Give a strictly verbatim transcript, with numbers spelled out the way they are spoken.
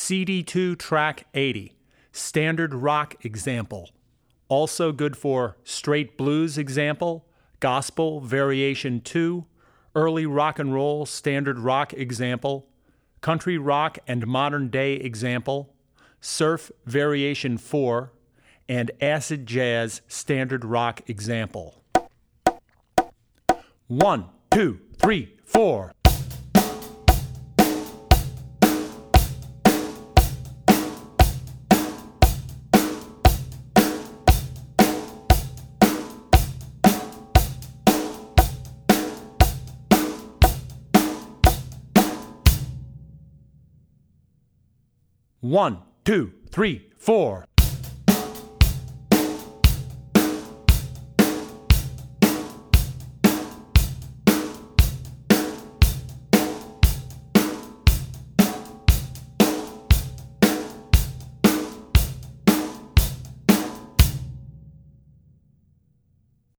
C D two track eighty, standard rock example. Also good for straight blues example, gospel variation two, early rock and roll standard rock example, country rock and modern day example, surf variation four, and acid jazz standard rock example. One, two, three, four. One, two, three, four.